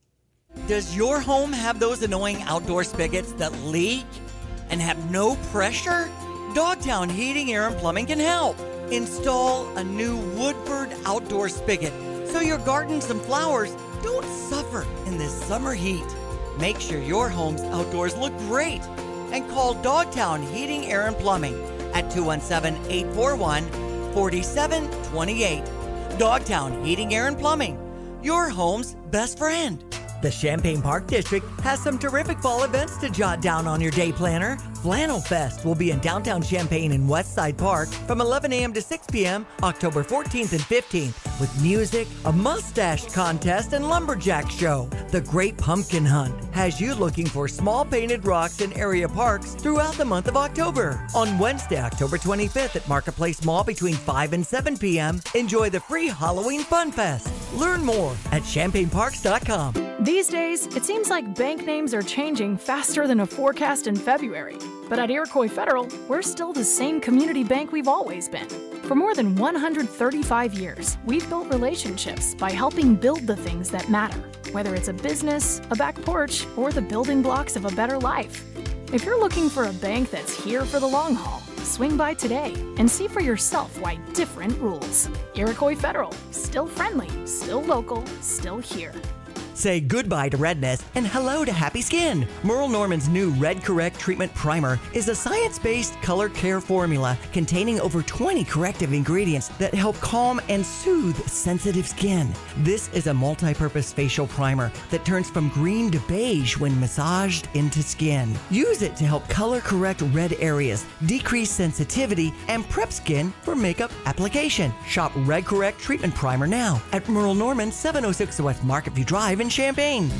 Does your home have those annoying outdoor spigots that leak and have no pressure? Dogtown Heating, Air, and Plumbing can help. Install a new Woodford outdoor spigot so your gardens and flowers don't suffer in this summer heat. Make sure your home's outdoors look great and call Dogtown Heating, Air, and Plumbing at two one seven, eight four one, four seven two eight. Dogtown Heating, Air, and Plumbing, your home's best friend. The Champaign Park District has some terrific fall events to jot down on your day planner. Flannel Fest will be in downtown Champaign in Westside Park from eleven a.m. to six p.m. October fourteenth and fifteenth with music, a mustache contest, and lumberjack show. The Great Pumpkin Hunt has you looking for small painted rocks in area parks throughout the month of October. On Wednesday, October twenty-fifth at Marketplace Mall between five and seven p.m. enjoy the free Halloween Fun Fest. Learn more at champaign parks dot com. These days, it seems like bank names are changing faster than a forecast in February. But at Iroquois Federal, we're still the same community bank we've always been. For more than one hundred thirty-five years, we've built relationships by helping build the things that matter, whether it's a business, a back porch, or the building blocks of a better life. If you're looking for a bank that's here for the long haul, swing by today and see for yourself why different rules. Iroquois Federal, still friendly, still local, still here. Say goodbye to redness and hello to happy skin. Merle Norman's new Red Correct Treatment Primer is a science-based color care formula containing over twenty corrective ingredients that help calm and soothe sensitive skin. This is a multi-purpose facial primer that turns from green to beige when massaged into skin. Use it to help color correct red areas, decrease sensitivity, and prep skin for makeup application. Shop Red Correct Treatment Primer now at Merle Norman, seven oh six West Market View Drive in Champaign.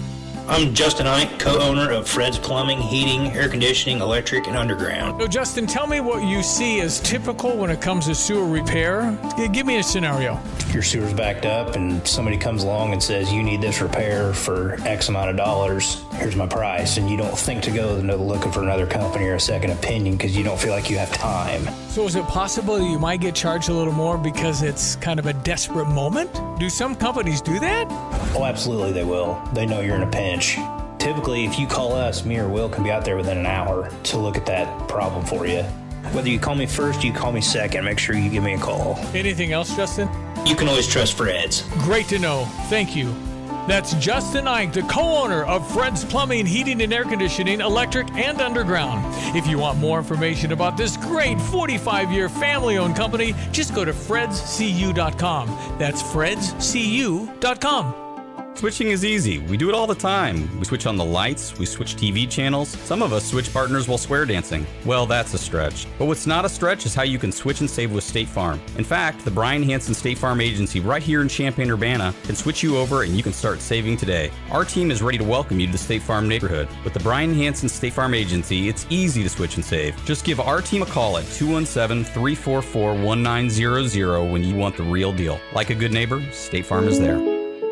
I'm Justin Ike, co-owner of Fred's Plumbing, Heating, Air Conditioning, Electric, and Underground. So, Justin, tell me what you see as typical when it comes to sewer repair. G- Give me a scenario. Your sewer's backed up and somebody comes along and says, you need this repair for X amount of dollars. Here's my price. And you don't think to go looking for another company or a second opinion because you don't feel like you have time. So is it possible you might get charged a little more because it's kind of a desperate moment? Do some companies do that? Oh, absolutely they will. They know you're in a pinch. Typically, if you call us, me or Will can be out there within an hour to look at that problem for you. Whether you call me first, you call me second, make sure you give me a call. Anything else, Justin? You can always trust Fred's. Great to know. Thank you. That's Justin Ike, the co-owner of Fred's Plumbing, Heating, and Air Conditioning, Electric, and Underground. If you want more information about this great forty-five-year family-owned company, just go to freds c u dot com. That's freds c u dot com. Switching is easy. We do it all the time. We switch on the lights, we switch T V channels. Some of us switch partners while square dancing. Well, that's a stretch. But what's not a stretch is how you can switch and save with State Farm. In fact, the Brian Hansen State Farm Agency right here in Champaign-Urbana can switch you over and you can start saving today. Our team is ready to welcome you to the State Farm neighborhood. With the Brian Hansen State Farm Agency, it's easy to switch and save. Just give our team a call at two one seven, three four four, one nine zero zero when you want the real deal. Like a good neighbor, State Farm is there.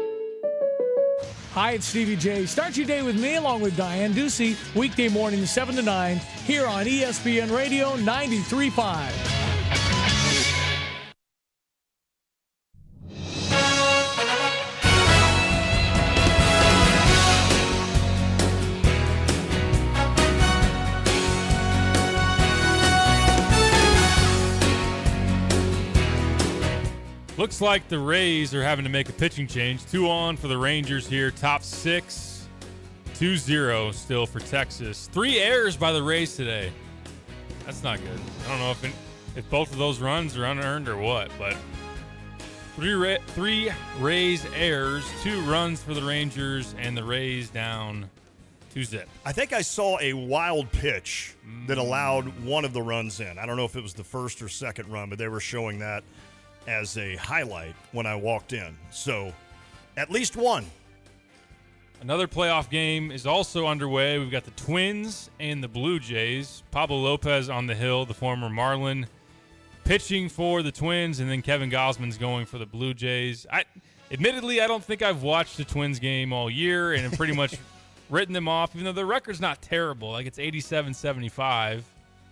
Hi, it's Stevie J. Start your day with me along with Diane Ducey, weekday morning seven to nine, here on E S P N Radio ninety-three point five. Looks like the Rays are having to make a pitching change. Two on for the Rangers here. Top six. two zero still for Texas. Three errors by the Rays today. That's not good. I don't know if it, if both of those runs are unearned or what, but three, Ra- three Rays errors, two runs for the Rangers, and the Rays down two zip. I think I saw a wild pitch that allowed one of the runs in. I don't know if it was the first or second run, but they were showing that as a highlight when I walked in. So at least one. Another playoff game is also underway. We've got the Twins and the Blue Jays. Pablo Lopez on the hill, the former Marlin, pitching for the Twins, and then Kevin Gausman's going for the Blue Jays. I, admittedly, I don't think I've watched the Twins game all year and have pretty much written them off, even though the record's not terrible. Like, it's eighty-seven seventy-five.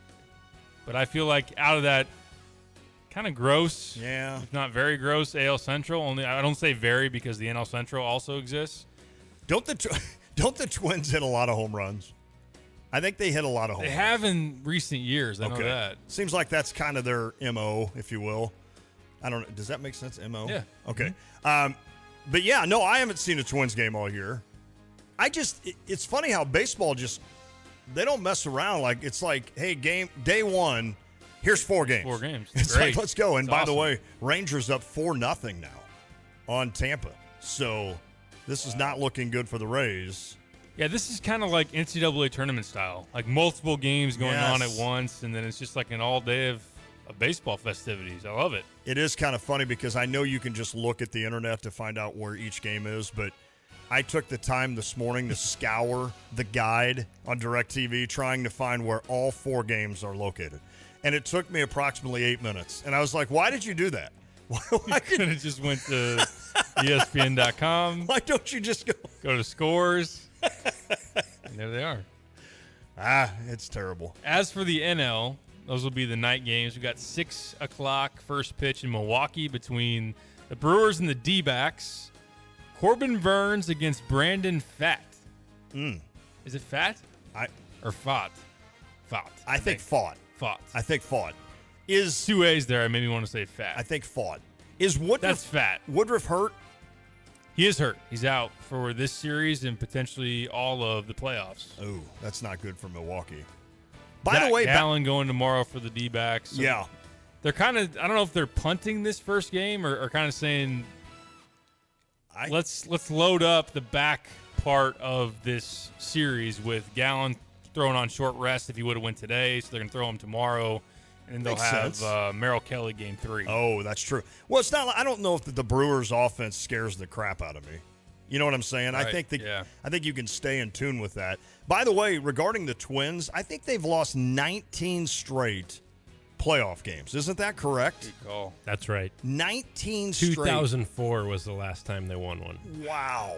But I feel like out of that kind of gross, yeah, if not very gross, A L Central. Only I don't say very because the N L Central also exists. Don't the tw- don't the Twins hit a lot of home runs? I think they hit a lot of home They runs. have in recent years. I okay. know that. Seems like that's kind of their M O, if you will. I don't know. Does that make sense? M O? Yeah. Okay. Mm-hmm. Um, but yeah, no, I haven't seen a Twins game all year. I just, it, it's funny how baseball just, they don't mess around. Like, it's like, hey, game, day one, here's four games. Four games. It's Great. like, let's go. And It's by awesome. the way, Rangers up four nothing now on Tampa. So this is not looking good for the Rays. Yeah, this is kind of like N C double A tournament style, like multiple games going Yes. on at once, and then it's just like an all day of, of baseball festivities. I love it. It is kind of funny because I know you can just look at the internet to find out where each game is, but I took the time this morning to scour the guide on DirecTV trying to find where all four games are located. And it took me approximately eight minutes. And I was like, why did you do that? Why, why You could have just went to E S P N dot com. Why don't you just go? Go to scores. And there they are. Ah, it's terrible. As for the N L, those will be the night games. We've got six o'clock first pitch in Milwaukee between the Brewers and the D-backs. Corbin Burns against Brandon Fat. Mm. Is it Fat? I Or Fought? Fought. I, think, fought. Fought. I think fought. Is two A's there. I made me want to say Fat. I think fought. Is Woodruff That's Fat. Woodruff hurt? He is hurt. He's out for this series and potentially all of the playoffs. Oh, that's not good for Milwaukee. By Zach the way, Gallen going tomorrow for the D-backs. So yeah. They're kind of, I don't know if they're punting this first game or, or kind of saying, I, let's let's load up the back part of this series with Gallen throwing on short rest if he would have went today. So they're going to throw him tomorrow. And they'll Makes have sense. uh, Merrill Kelly game three. Oh, that's true. Well, it's not. I don't know if the, the Brewers' offense scares the crap out of me. You know what I'm saying? Right, I think that yeah. I think you can stay in tune with that. By the way, regarding the Twins, I think they've lost nineteen straight playoff games. Isn't that correct? Good call. That's right. nineteen straight. two thousand four was the last time they won one. Wow.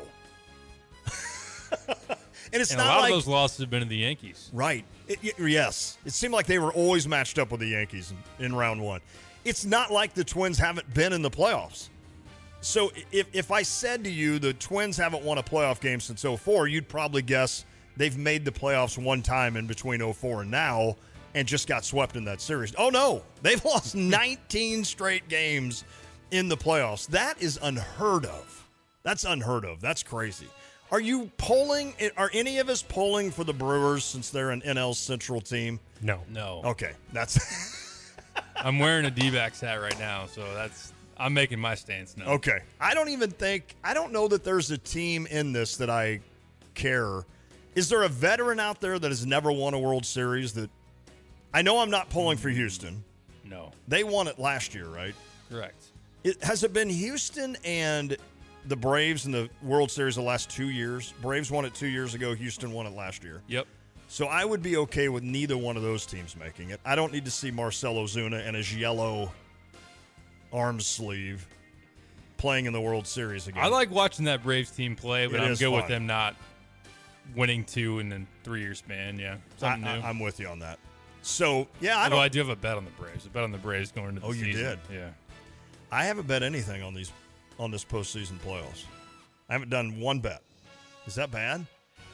And it's and not a lot like of those losses have been to the Yankees. Right. It, it- yes. It seemed like they were always matched up with the Yankees in, in round one. It's not like the Twins haven't been in the playoffs. So if, if I said to you the Twins haven't won a playoff game since oh four, you'd probably guess they've made the playoffs one time in between oh four and now and just got swept in that series. Oh, no. They've lost nineteen straight games in the playoffs. That is unheard of. That's unheard of. That's crazy. Are you polling? Are any of us polling for the Brewers since they're an N L Central team? No. No. Okay, that's I'm wearing a D-backs hat right now, so that's I'm making my stance now. okay. I don't even think I don't know that there's a team in this that I care. Is there a veteran out there that has never won a World Series that I know I'm not pulling for Houston. No. They won it last year, right? Correct. It, has it been Houston and the Braves in the World Series the last two years? Braves won it two years ago. Houston won it last year. Yep. So I would be okay with neither one of those teams making it. I don't need to see Marcell Ozuna and his yellow arm sleeve playing in the World Series again. I like watching that Braves team play, but It I'm is good with fun. them not winning two in a three-year span. Yeah, something I, new. I, I'm with you on that. So, yeah, I Although don't. I do have a bet on the Braves. A bet on the Braves going into the Oh, you season. did? Yeah. I haven't bet anything on these on this postseason playoffs. I haven't done one bet. Is that bad?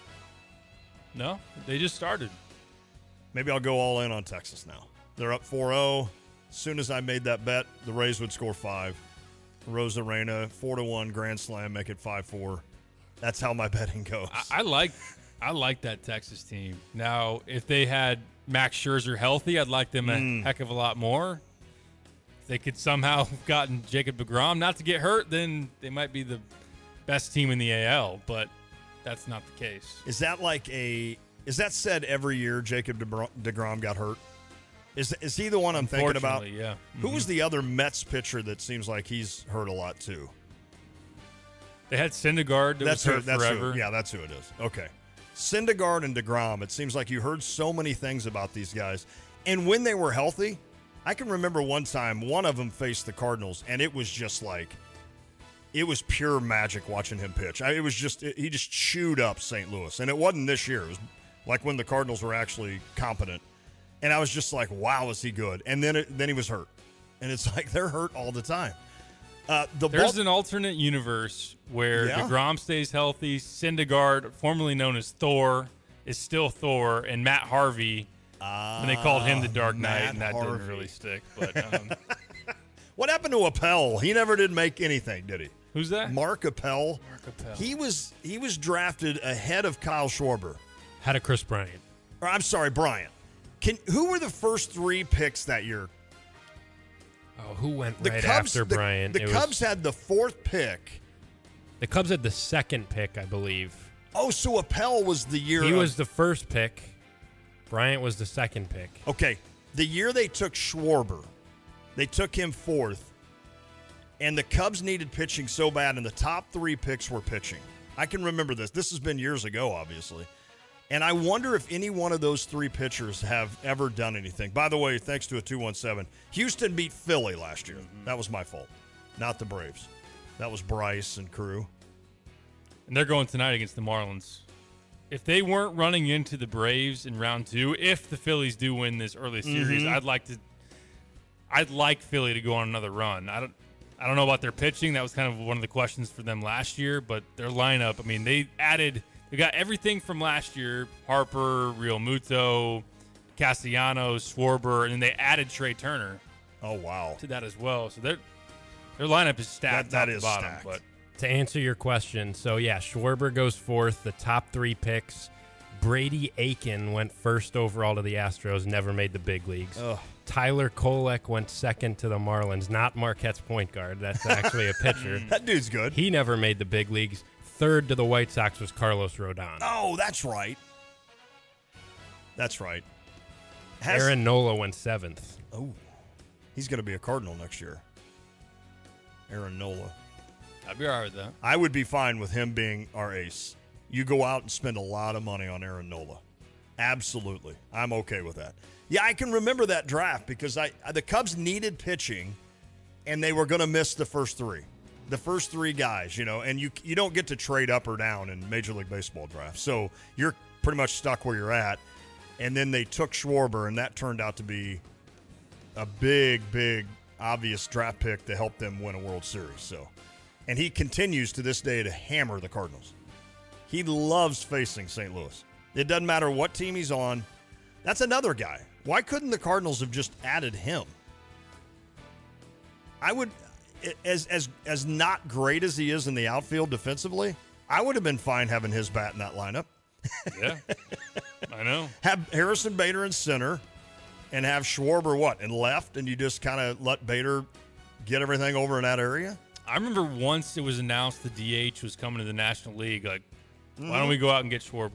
No, they just started. Maybe I'll go all in on Texas now. They're up four oh. As soon as I made that bet, the Rays would score five. Rosarena, four to one grand slam, make it five four. That's how my betting goes. I, I like, I like that Texas team. Now, if they had Max Scherzer healthy, I'd like them a Mm. heck of a lot more. If they could somehow have gotten Jacob deGrom not to get hurt, then they might be the best team in the A L. But that's not the case. Is that like a? Is that said every year? Jacob DeGrom, DeGrom got hurt. Is is he the one I'm thinking about? Unfortunately, yeah. Who Mhm. was the other Mets pitcher that seems like he's hurt a lot too? They had Syndergaard that That's was who. hurt That's forever. who. Yeah, that's who it is. Okay, Syndergaard and DeGrom. It seems like you heard so many things about these guys, and when they were healthy, I can remember one time one of them faced the Cardinals, and it was just like, it was pure magic watching him pitch. I, it was just it, he just chewed up Saint Louis, and it wasn't this year. It was like when the Cardinals were actually competent, and I was just like, wow, is he good? And then it, then he was hurt, and it's like they're hurt all the time. Uh, the There's Bal- an alternate universe where Yeah? DeGrom stays healthy, Syndergaard, formerly known as Thor, is still Thor, and Matt Harvey, when they called him the Dark Knight, Matt and that Harvey. didn't really stick. But um, What happened to Appel? He never did make anything, did he? Who's that? Mark Appel. Mark Appel. He was he was drafted ahead of Kyle Schwarber. Had a Chris Bryant. Or I'm sorry, Bryant. Can who were the first three picks that year? Oh, who went The right Cubs. after the, Bryant? The It was- Cubs had the fourth pick. The Cubs had the second pick, I believe. Oh, so Appel was the year. He of- was the first pick. Bryant was the second pick. Okay, the year they took Schwarber, they took him fourth, and the Cubs needed pitching so bad, and the top three picks were pitching. I can remember this. This has been years ago, obviously. And I wonder if any one of those three pitchers have ever done anything. By the way, thanks to a two one seven, Houston beat Philly last year. That was my fault, not the Braves. That was Bryce and crew. and they're going tonight against the Marlins. If they weren't running into the Braves in round two, if the Phillies do win this early series, Mhm. I'd like to. I'd like Philly to go on another run. I don't. I don't know about their pitching. That was kind of one of the questions for them last year. But their lineup. I mean, they added. They got everything from last year: Harper, Real Muto, Castellanos, Schwarber, and then they added Trey Turner. Oh wow! To that as well. So their their lineup is stacked. That- that top to is bottom, stacked. But To answer your question, so yeah, Schwarber goes fourth. The top three picks. Brady Aiken went first overall to the Astros, never made the big leagues. Ugh. Tyler Kolek went second to the Marlins, not Marquette's point guard. That's actually a pitcher. That dude's good. He never made the big leagues. Third to the White Sox was Carlos Rodon. Oh, that's right. That's right. Has- Aaron Nola went seventh. Oh, he's going to be a Cardinal next year. Aaron Nola. I'd be all right with that. I would be fine with him being our ace. You go out and spend a lot of money on Aaron Nola. Absolutely. I'm okay with that. Yeah, I can remember that draft because I the Cubs needed pitching, and they were going to miss the first three. The first three guys, you know, and you you don't get to trade up or down in Major League Baseball drafts. So you're pretty much stuck where you're at. And then they took Schwarber, and that turned out to be a big, big, obvious draft pick to help them win a World Series. So, and he continues to this day to hammer the Cardinals. He loves facing Saint Louis. It doesn't matter what team he's on. That's another guy. Why couldn't the Cardinals have just added him? I would, as as as not great as he is in the outfield defensively, I would have been fine having his bat in that lineup. Yeah, I know. Have Harrison Bader in center and have Schwarber, what, in left, and you just kind of let Bader get everything over in that area? I remember once it was announced the D H was coming to the National League, like, Mm-hmm. why don't we go out and get Schwarber?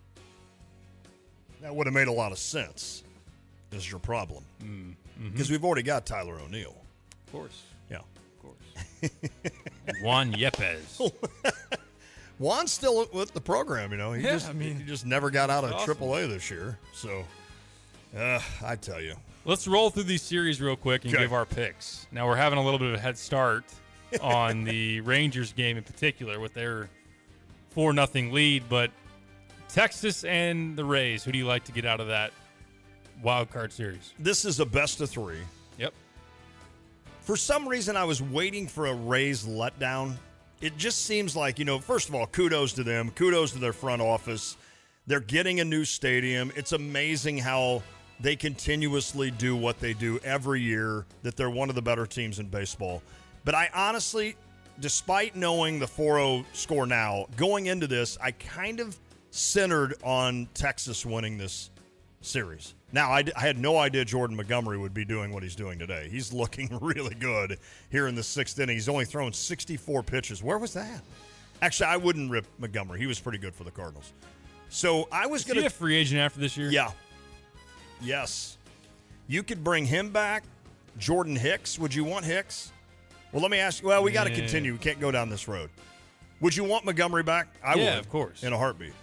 That would have made a lot of sense, is your problem. Because Mm-hmm. we've already got Tyler O'Neill. Of course. Yeah. Of course. Juan Yepes. Juan's still with the program, you know. He Yeah, just, I mean, he just never got out of awesome. triple A this year. So, uh, I tell you. Let's roll through these series real quick and Okay. give our picks. Now, we're having a little bit of a head start on the Rangers game in particular with their four nothing lead, but Texas and the Rays, who do you like to get out of that wild card series? This is a best of three. Yep. For some reason, I was waiting for a Rays letdown. It just seems like, you know, first of all, kudos to them. Kudos to their front office. They're getting a new stadium. It's amazing how they continuously do what they do every year, that they're one of the better teams in baseball. But I honestly, despite knowing the four oh score now, going into this, I kind of centered on Texas winning this series. Now, I, I had no idea Jordan Montgomery would be doing what he's doing today. He's looking really good here in the sixth inning. He's only thrown sixty-four pitches. Where was that? Actually, I wouldn't rip Montgomery. He was pretty good for the Cardinals. So I was going to to. be a free agent after this year? Yeah. Yes. You could bring him back. Jordan Hicks. Would you want Hicks? Well, let me ask you. Well, we got to Yeah. continue. We can't go down this road. Would you want Montgomery back? I Yeah, would. of course. In a heartbeat.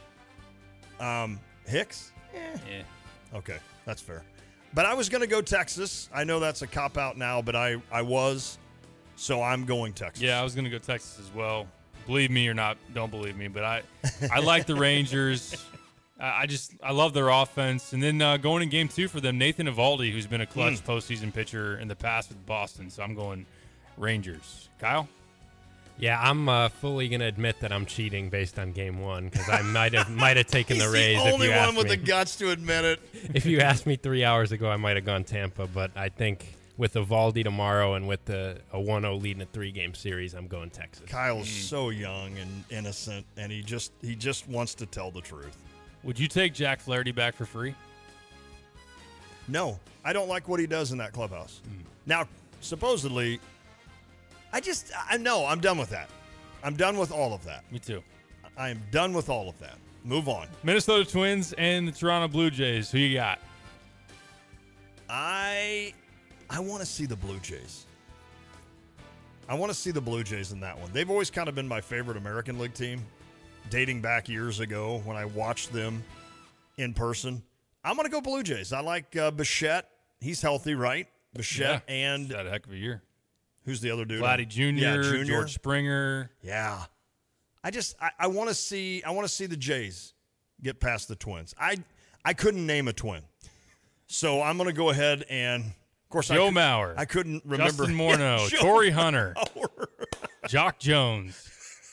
Um, Hicks? Yeah. Okay, that's fair. But I was going to go Texas. I know that's a cop-out now, but I, I was. So I'm going Texas. Yeah, I was going to go Texas as well. Believe me or not, don't believe me, but I I like the Rangers. I I just I love their offense. And then uh, going in game two for them, Nathan Eovaldi, who's been a clutch Mm. postseason pitcher in the past with Boston. So I'm going Rangers. Kyle? Yeah, I'm uh, fully gonna admit that I'm cheating based on game one because I might have might have taken the He's Rays. the if only you one asked with me. the guts to admit it. If you asked me three hours ago, I might have gone Tampa, but I think with Eovaldi tomorrow and with the a one oh lead in a three-game series, I'm going Texas. Kyle's so young and innocent, and he just he just wants to tell the truth. Would you take Jack Flaherty back for free? No, I don't like what he does in that clubhouse. Now, supposedly, I just I know I'm done with that. I'm done with all of that. Me too. I am done with all of that. Move on. Minnesota Twins and the Toronto Blue Jays. Who you got? I I want to see the Blue Jays. I want to see the Blue Jays in that one. They've always kind of been my favorite American League team, dating back years ago when I watched them in person. I'm going to go Blue Jays. I like uh, Bichette. He's healthy, right? Bichette Yeah, and he's had a heck of a year. Who's the other dude? Vladdy Junior, Yeah, Junior. George Springer. Yeah. I just I, I want to see I want to see the Jays get past the Twins. I I couldn't name a twin. So I'm going to go ahead and of course Joe I could, Mauer. I couldn't remember Justin Morneau, Yeah, Joe Torrey Hunter, Mauer. Jock Jones.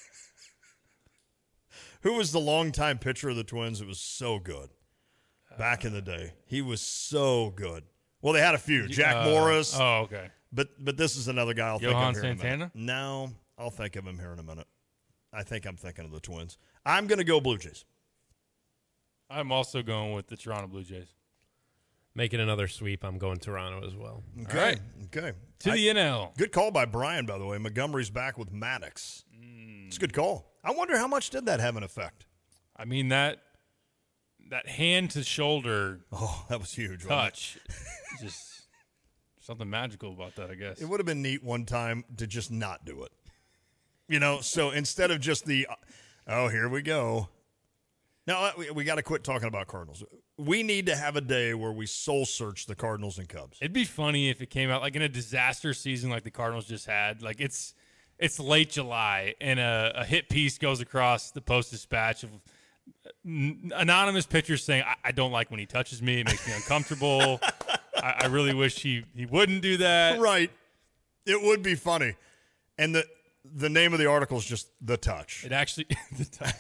Who was the longtime pitcher of the Twins? It was so good back in the day. He was so good. Well, they had a few. Jack Uh, Morris. Oh, okay. But but this is another guy I'll Johan think of here in a minute. Santana? No, I'll think of him here in a minute. I think I'm thinking of the Twins. I'm going to go Blue Jays. I'm also going with the Toronto Blue Jays. Making another sweep, I'm going Toronto as well. Okay. All right. Okay. To I- the N L. Good call by Brian, by the way. Montgomery's back with Maddox. It's a good call. I wonder how much did that have an effect? I mean, that that hand to shoulder Oh, that was huge. wasn't touch. Just something magical about that, I guess. It? It would have been neat one time to just not do it. You know, so instead of just the, oh, here we go. Now, we, we got to quit talking about Cardinals. We need to have a day where we soul search the Cardinals and Cubs. It'd be funny if it came out like in a disaster season like the Cardinals just had. Like it's it's late July and a, a hit piece goes across the Post-Dispatch of anonymous pitchers saying, I, I don't like when he touches me. It makes me uncomfortable. I, I really wish he, he wouldn't do that. Right. It would be funny. And the the name of the article is just The Touch. It actually – the touch.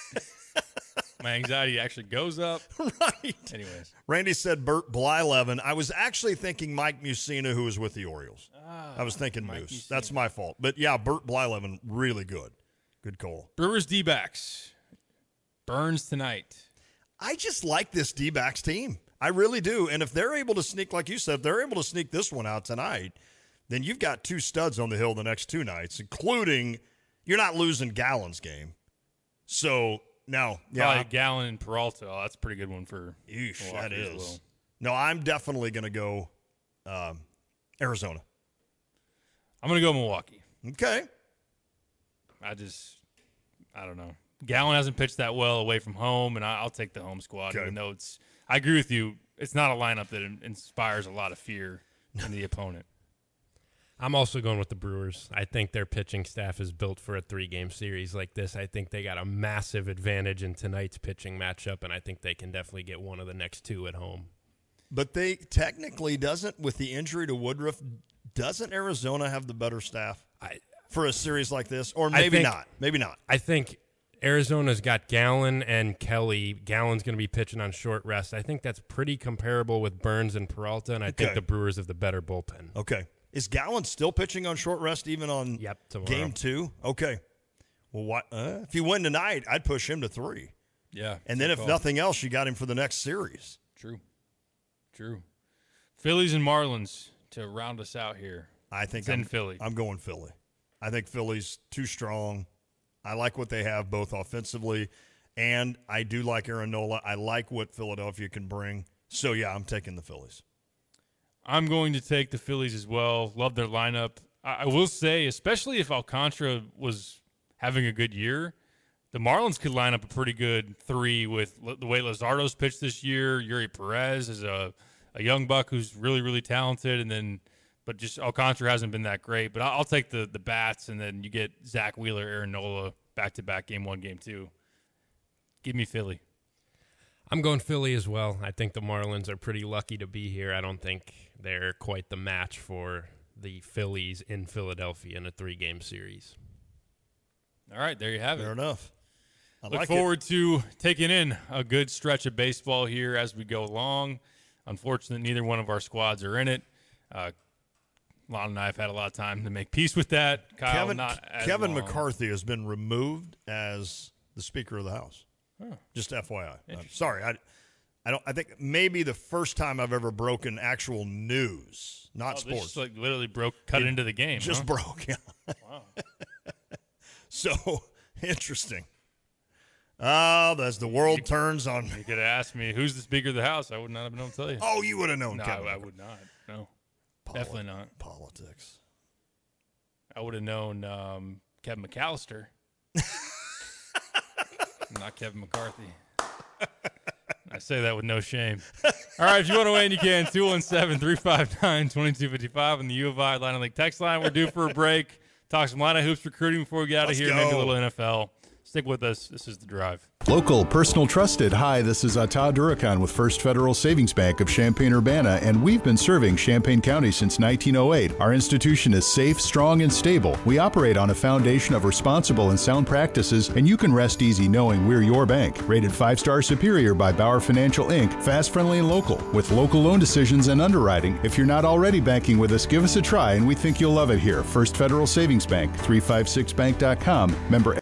My anxiety actually goes up. Right. Anyways. Randy said Bert Blyleven. I was actually thinking Mike Mussina, who was with the Orioles. Ah, I was thinking Mike Moose. Mussina. That's my fault. But, yeah, Bert Blyleven, really good. Good call. Brewers D-backs. Burns tonight. I just like this D-backs team. I really do. And if they're able to sneak, like you said, if they're able to sneak this one out tonight, then you've got two studs on the hill the next two nights, including you're not losing Gallen's game. So, now, yeah. Probably Gallen and Peralta. Oh, that's a pretty good one for Eesh, Milwaukee that as is. well. No, I'm definitely going to go um, Arizona. I'm going to go Milwaukee. Okay. I just, I don't know. Gallen hasn't pitched that well away from home, and I, I'll take the home squad, Okay. even though it's, I agree with you, it's not a lineup that in- inspires a lot of fear in the opponent. I'm also going with the Brewers. I think their pitching staff is built for a three-game series like this. I think they got a massive advantage in tonight's pitching matchup, and I think they can definitely get one of the next two at home. But they technically doesn't, with the injury to Woodruff, doesn't Arizona have the better staff I, for a series like this? Or maybe think, not. Maybe not. I think Arizona's got Gallen and Kelly. Gallen's going to be pitching on short rest. I think that's pretty comparable with Burns and Peralta, and I Okay. think the Brewers have the better bullpen. Okay. Is Gallen still pitching on short rest even on yep, game two? Okay. Well, what, uh, if you win tonight, I'd push him to three. Yeah. And then if call. nothing else, you got him for the next series. True. True. Phillies and Marlins to round us out here. I think It's in I'm, Philly. I'm going Philly. I think Philly's too strong. I like what they have both offensively, and I do like Aaron Nola. I like what Philadelphia can bring. So, yeah, I'm taking the Phillies. I'm going to take the Phillies as well. Love their lineup. I, I will say, especially if Alcantara was having a good year, the Marlins could line up a pretty good three with l- the way Luzardo's pitched this year. Yuri Perez is a, a young buck who's really, really talented, and then but just Alcantara hasn't been that great. But I'll, I'll take the the bats, and then you get Zach Wheeler, Aaron Nola back to back, game one, game two. Give me Philly. I'm going Philly as well. I think the Marlins are pretty lucky to be here. I don't think they're quite the match for the Phillies in Philadelphia in a three-game series. All right, there you have it. Fair enough. I Look like forward to taking in a good stretch of baseball here as we go along. Unfortunately, neither one of our squads are in it. Uh, Lon and I have had a lot of time to make peace with that. Kyle, Kevin, not as Kevin long. McCarthy has been removed as the Speaker of the House. Huh. Just F Y I. I'm sorry. I, I don't. I think maybe the first time I've ever broken actual news, not Oh, this sports. just, like literally broke, cut It into the game. Just huh? broke. Yeah. Wow. So interesting. Oh, as the world turns on. You could have asked me who's the Speaker of the House. I would not have been able to tell you. Oh, you would have known. No, Kevin. I, I would not. No, Poli- definitely not. Politics. I would have known um, Kevin McAllister, not Kevin McCarthy. I say that with no shame. All right, if you want to weigh in, you can. two one seven, three five nine, two two five five on the U of I Line Link text line. We're due for a break. Talk some Line of Hoops recruiting before we get out Let's of here. Maybe a go. little N F L. Stick with us. This is The Drive. Local, personal, trusted. Hi, this is Ata Durakan with First Federal Savings Bank of Champaign-Urbana, and we've been serving Champaign County since nineteen oh eight. Our institution is safe, strong, and stable. We operate on a foundation of responsible and sound practices, and you can rest easy knowing we're your bank. Rated five-star superior by Bauer Financial Incorporated. Fast, friendly, and local. With local loan decisions and underwriting. If you're not already banking with us, give us a try, and we think you'll love it here. First Federal Savings Bank, three five six bank dot com. Member